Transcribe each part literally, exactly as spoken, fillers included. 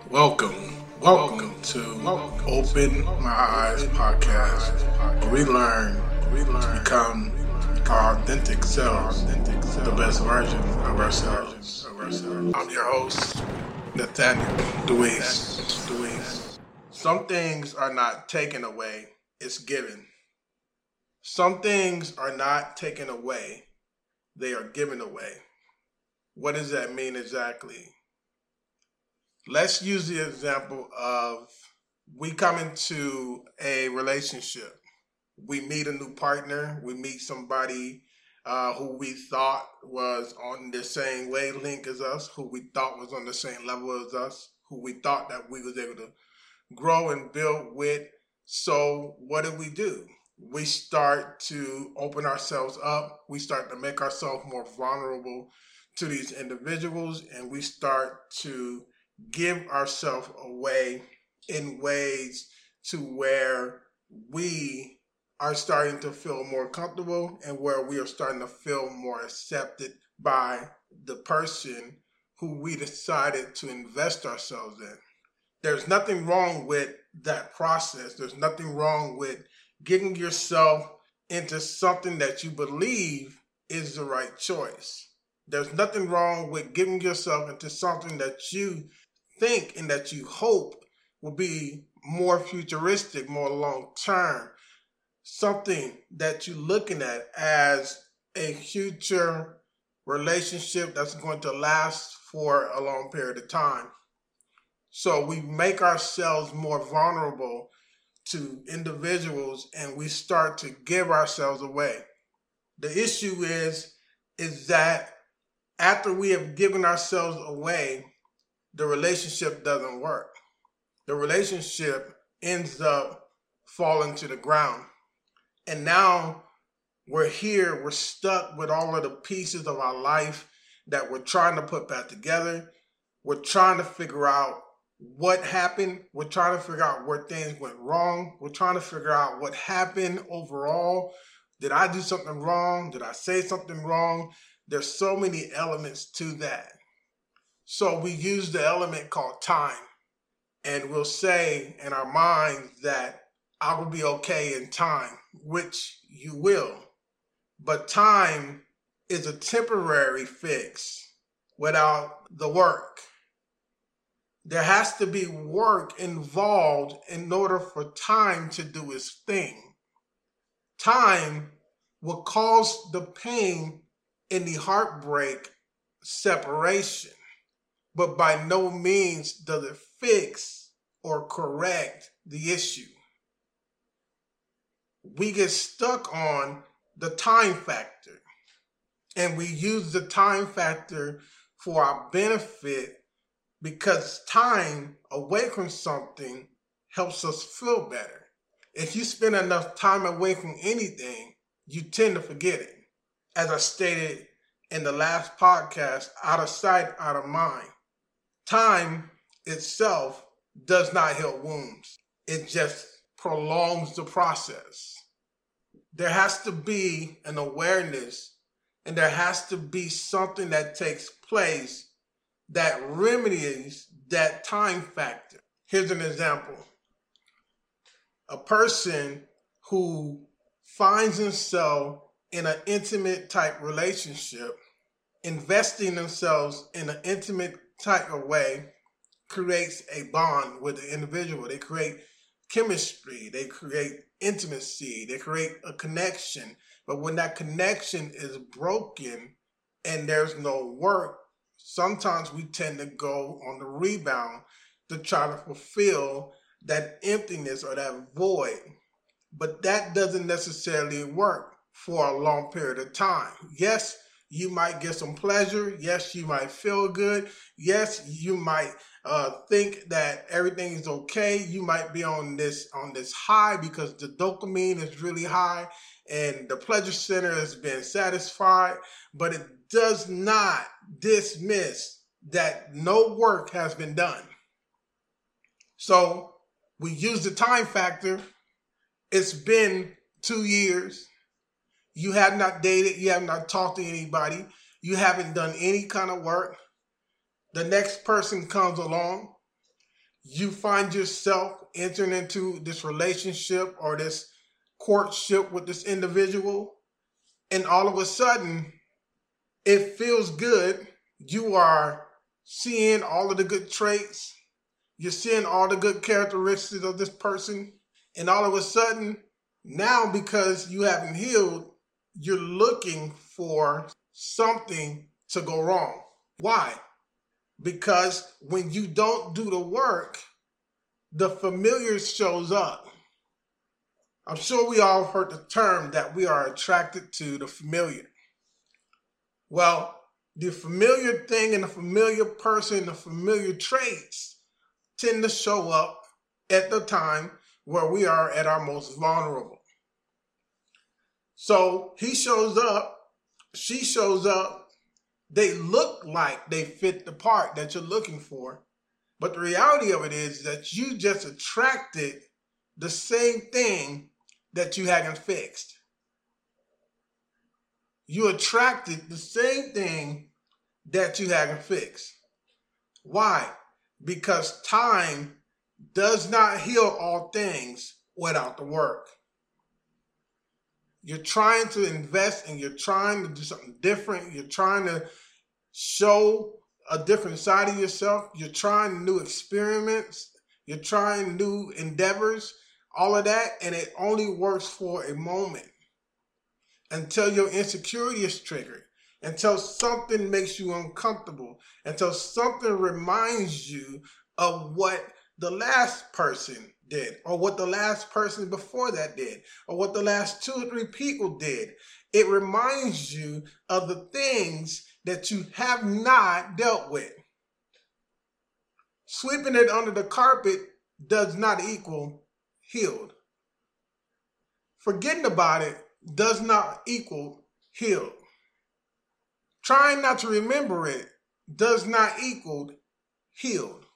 Welcome, welcome to Open My Eyes podcast, where we learn to become our authentic selves, the best version of ourselves. I'm your host, Nathaniel Deweese. Some things are not taken away, it's given. Some things are not taken away, they are given away. What does that mean exactly? Let's use the example of we come into a relationship. We meet a new partner. We meet somebody uh, who we thought was on the same wavelength as us, who we thought was on the same level as us, who we thought that we was able to grow and build with. So what do we do? We start to open ourselves up. We start to make ourselves more vulnerable to these individuals, and we start to give ourselves away in ways to where we are starting to feel more comfortable and where we are starting to feel more accepted by the person who we decided to invest ourselves in. There's nothing wrong with that process. There's nothing wrong with getting yourself into something that you believe is the right choice. There's nothing wrong with getting yourself into something that you think and that you hope will be more futuristic, more long-term, something that you're looking at as a future relationship that's going to last for a long period of time. So we make ourselves more vulnerable to individuals and we start to give ourselves away. The issue is, is that after we have given ourselves away, the relationship doesn't work. The relationship ends up falling to the ground. And now we're here, we're stuck with all of the pieces of our life that we're trying to put back together. We're trying to figure out what happened. We're trying to figure out where things went wrong. We're trying to figure out what happened overall. Did I do something wrong? Did I say something wrong? There's so many elements to that. So we use the element called time, and we'll say in our minds that I will be okay in time, which you will. But time is a temporary fix without the work. There has to be work involved in order for time to do its thing. Time will cause the pain and the heartbreak separation, but by no means does it fix or correct the issue. We get stuck on the time factor, and we use the time factor for our benefit because time away from something helps us feel better. If you spend enough time away from anything, you tend to forget it. As I stated in the last podcast, out of sight, out of mind. Time itself does not heal wounds. It just prolongs the process. There has to be an awareness and there has to be something that takes place that remedies that time factor. Here's an example. A person who finds himself in an intimate type relationship, investing themselves in an intimate type of way, creates a bond with the individual. They create chemistry, they create intimacy, they create a connection. But when that connection is broken and there's no work, sometimes we tend to go on the rebound to try to fulfill that emptiness or that void. But that doesn't necessarily work for a long period of time. Yes, you might get some pleasure. Yes, you might feel good. Yes, you might uh, think that everything is okay. You might be on this on this high because the dopamine is really high and the pleasure center has been satisfied. But it does not dismiss that no work has been done. So we use the time factor. It's been two years. You have not dated. You have not talked to anybody. You haven't done any kind of work. The next person comes along. you find yourself entering into this relationship or this courtship with this individual, and all of a sudden, it feels good. You are seeing all of the good traits. You're seeing all the good characteristics of this person. And all of a sudden, now because you haven't healed, you're looking for something to go wrong. Why? Because when you don't do the work, the familiar shows up. I'm sure we all heard the term that we are attracted to the familiar. Well, the familiar thing and the familiar person, the familiar traits tend to show up at the time where we are at our most vulnerable. So he shows up, she shows up, they look like they fit the part that you're looking for. But the reality of it is that you just attracted the same thing that you hadn't fixed. You attracted the same thing that you hadn't fixed. Why? Because time does not heal all things without the work. You're trying to invest and you're trying to do something different. You're trying to show a different side of yourself. You're trying new experiments. You're trying new endeavors, all of that, and it only works for a moment until your insecurity is triggered, until something makes you uncomfortable, until something reminds you of what the last person did, or what the last person before that did, or what the last two or three people did. It reminds you of the things that you have not dealt with. Sweeping it under the carpet does not equal healed. Forgetting about it does not equal healed. Trying not to remember it does not equal healed.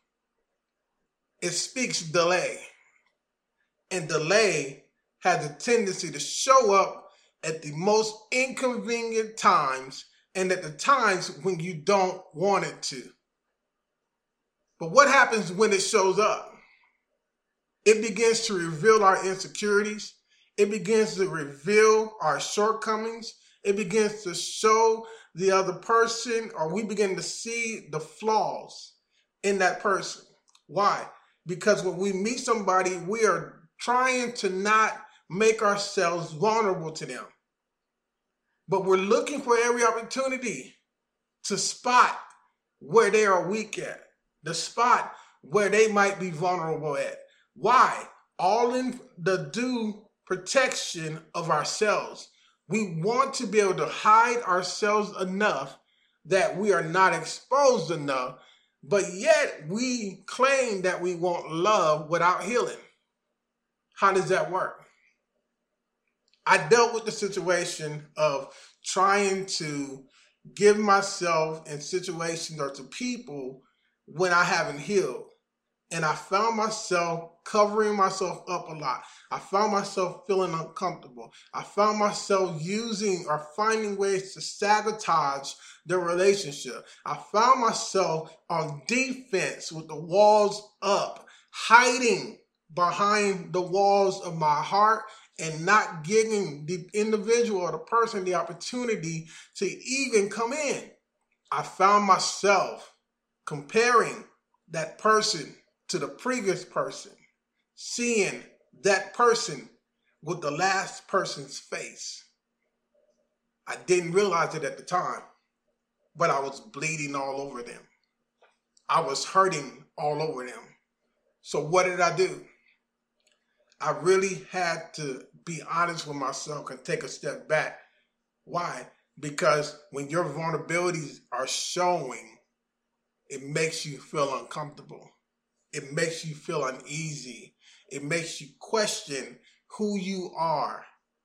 It speaks delay. And delay has a tendency to show up at the most inconvenient times and at the times when you don't want it to. But what happens when it shows up? It begins to reveal our insecurities. It begins to reveal our shortcomings. It begins to show the other person, or we begin to see the flaws in that person. Why? Because when we meet somebody, we are trying to not make ourselves vulnerable to them. But we're looking for every opportunity to spot where they are weak at, the spot where they might be vulnerable at. Why? All in the due protection of ourselves. We want to be able to hide ourselves enough that we are not exposed enough, but yet we claim that we want love without healing. How does that work? I dealt with the situation of trying to give myself in situations or to people when I haven't healed. And I found myself covering myself up a lot. I found myself feeling uncomfortable. I found myself using or finding ways to sabotage the relationship. I found myself on defense with the walls up, hiding behind the walls of my heart and not giving the individual or the person the opportunity to even come in. I found myself comparing that person to the previous person, seeing that person with the last person's face. I didn't realize it at the time, but I was bleeding all over them. I was hurting all over them. So what did I do? I really had to be honest with myself and take a step back. Why? Because when your vulnerabilities are showing, it makes you feel uncomfortable. It makes you feel uneasy. It makes you question who you are.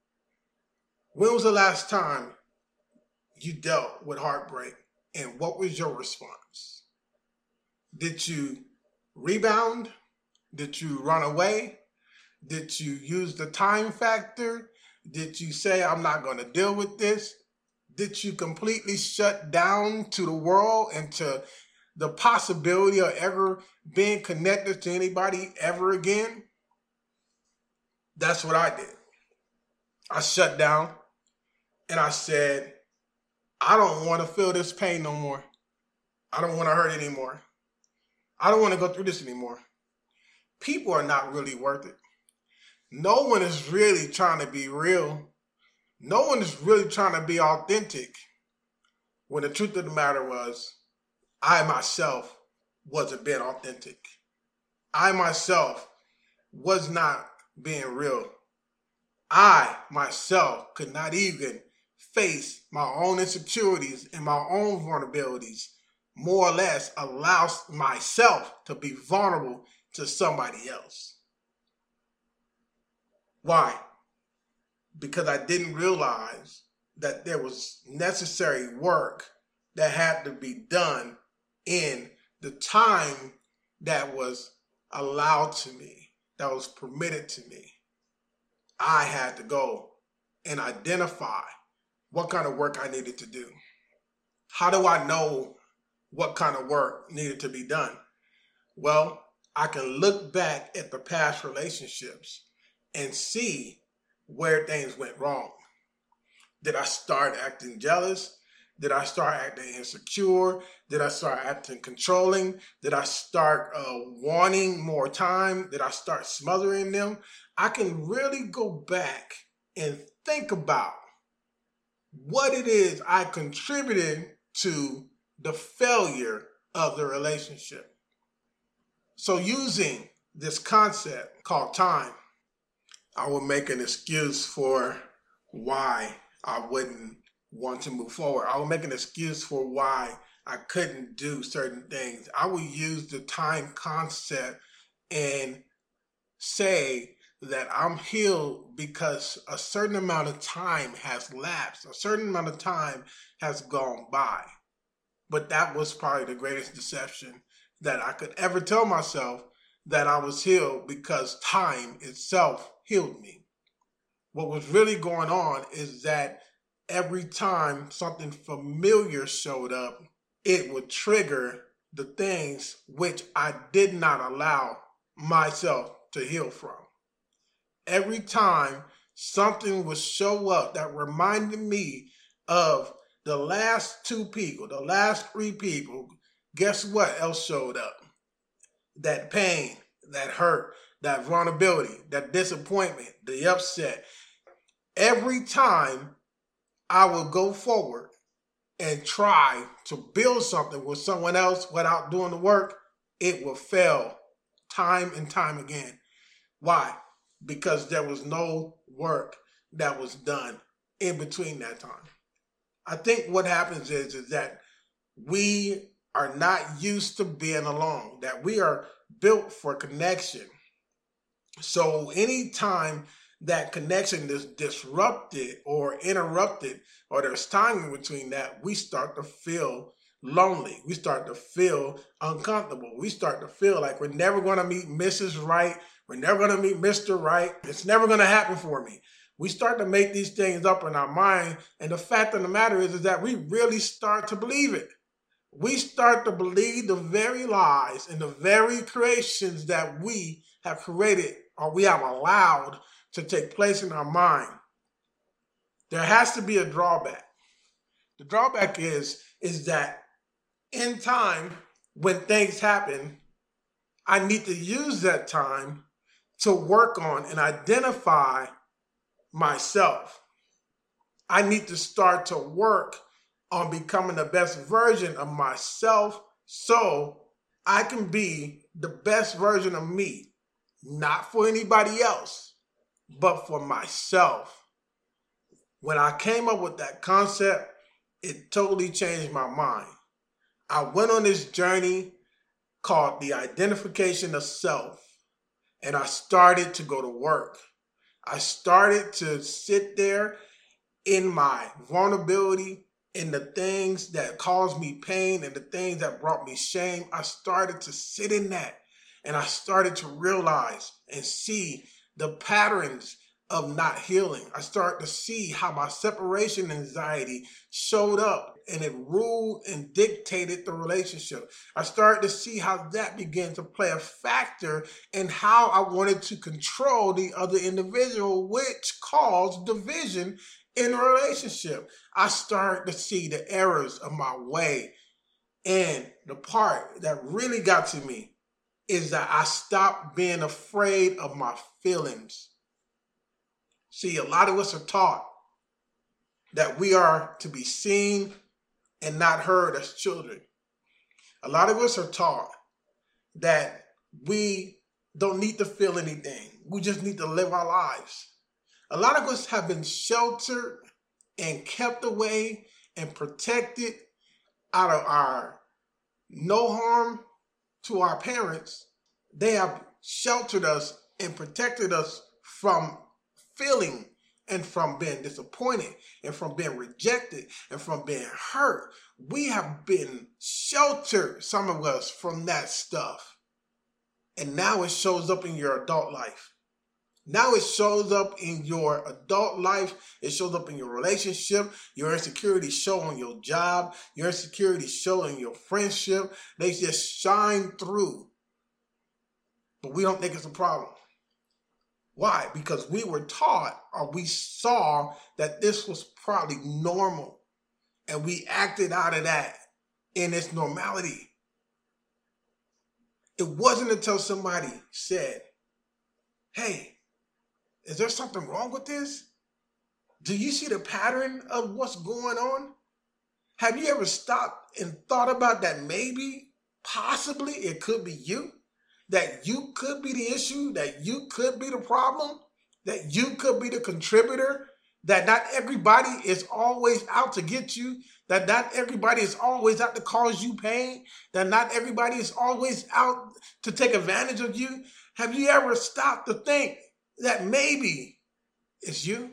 When was the last time you dealt with heartbreak? And what was your response? Did you rebound? Did you run away? Did you use the time factor? Did you say, I'm not going to deal with this? Did you completely shut down to the world and to the possibility of ever being connected to anybody ever again, that's what I did. I shut down and I said, I don't want to feel this pain no more. I don't want to hurt anymore. I don't want to go through this anymore. People are not really worth it. No one is really trying to be real. No one is really trying to be authentic. When the truth of the matter was, I myself wasn't being authentic. I myself was not being real. I myself could not even face my own insecurities and my own vulnerabilities, more or less allow myself to be vulnerable to somebody else. Why? Because I didn't realize that there was necessary work that had to be done in the time that was allowed to me, that was permitted to me. I had to go and identify what kind of work I needed to do. How do I know what kind of work needed to be done? Well, I can look back at the past relationships and see where things went wrong. Did I start acting jealous? Did I start acting insecure? Did I start acting controlling? Did I start uh, wanting more time? Did I start smothering them? I can really go back and think about what it is I contributed to the failure of the relationship. So using this concept called time, I will make an excuse for why I wouldn't want to move forward. I will make an excuse for why I couldn't do certain things. I will use the time concept and say that I'm healed because a certain amount of time has lapsed, a certain amount of time has gone by. But that was probably the greatest deception that I could ever tell myself, that I was healed because time itself healed me. What was really going on is that every time something familiar showed up, it would trigger the things which I did not allow myself to heal from. Every time something would show up that reminded me of the last two people, the last three people, guess what else showed up? That pain, that hurt, that vulnerability, that disappointment, the upset. Every time I would go forward and try to build something with someone else without doing the work, it will fail time and time again. Why? Because there was no work that was done in between that time. I think what happens is, is that we are not used to being alone, that we are built for connection. So anytime that connection is disrupted or interrupted, or there's time in between that, we start to feel lonely. We start to feel uncomfortable. We start to feel like we're never going to meet Missus Right. We're never going to meet Mister Right. It's never going to happen for me. We start to make these things up in our mind. And the fact of the matter is, is that we really start to believe it. We start to believe the very lies and the very creations that we have created, or we have allowed to take place in our mind. There has to be a drawback. The drawback is, is that in time, when things happen, I need to use that time to work on and identify myself. I need to start to work on becoming the best version of myself so I can be the best version of me, not for anybody else, but for myself. When I came up with that concept, it totally changed my mind. I went on this journey called the identification of self, and I started to go to work. I started to sit there in my vulnerability, in the things that caused me pain and the things that brought me shame. I started to sit in that, and I started to realize and see the patterns of not healing. I started to see how my separation anxiety showed up. and it ruled and dictated the relationship. I started to see how that began to play a factor in how I wanted to control the other individual, which caused division in a relationship. I started to see the errors of my way. And the part that really got to me is that I stopped being afraid of my feelings. See, a lot of us are taught that we are to be seen and not heard as children. A lot of us are taught that we don't need to feel anything. We just need to live our lives. A lot of us have been sheltered and kept away and protected out of our no harm to our parents. They have sheltered us and protected us from feeling and from being disappointed and from being rejected and from being hurt. We have been sheltered, some of us, from that stuff. And now it shows up in your adult life. Now it shows up in your adult life. It shows up in your relationship. Your insecurities show on your job. Your insecurities show in your friendship. They just shine through. But we don't think it's a problem. Why? Because we were taught, or we saw that this was probably normal. And we acted out of that in its normality. It wasn't until somebody said, hey, is there something wrong with this? Do you see the pattern of what's going on? Have you ever stopped and thought about that maybe, possibly, it could be you? That you could be the issue? That you could be the problem? That you could be the contributor? That not everybody is always out to get you? That not everybody is always out to cause you pain? That not everybody is always out to take advantage of you? Have you ever stopped to think that maybe it's you?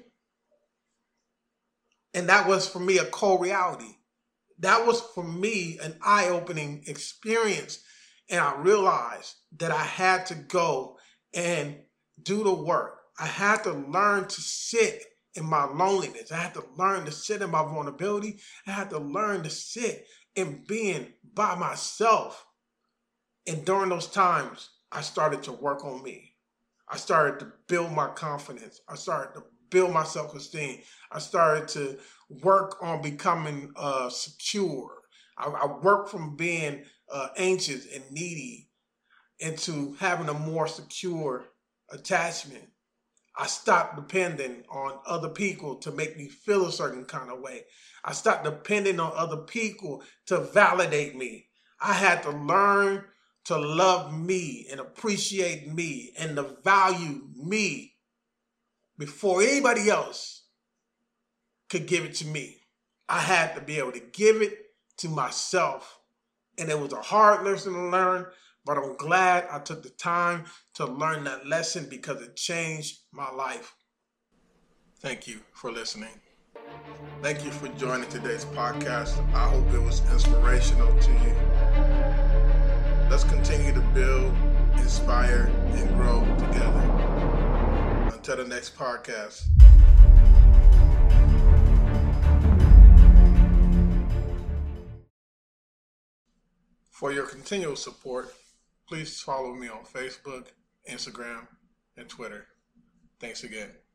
And that was for me a cold reality. That was for me an eye-opening experience. And I realized that I had to go and do the work. I had to learn to sit in my loneliness. I had to learn to sit in my vulnerability. I had to learn to sit in being by myself. And during those times, I started to work on me. I started to build my confidence. I started to build my self-esteem. I started to work on becoming uh, secure. I, I worked from being uh, anxious and needy into having a more secure attachment. I stopped depending on other people to make me feel a certain kind of way. I stopped depending on other people to validate me. I had to learn to love me and appreciate me and to value me before anybody else could give it to me. I had to be able to give it to myself. And it was a hard lesson to learn, but I'm glad I took the time to learn that lesson because it changed my life. Thank you for listening. Thank you for joining today's podcast. I hope it was inspirational to you. Let's continue to build, inspire, and grow together. Until the next podcast. For your continual support, please follow me on Facebook, Instagram, and Twitter. Thanks again.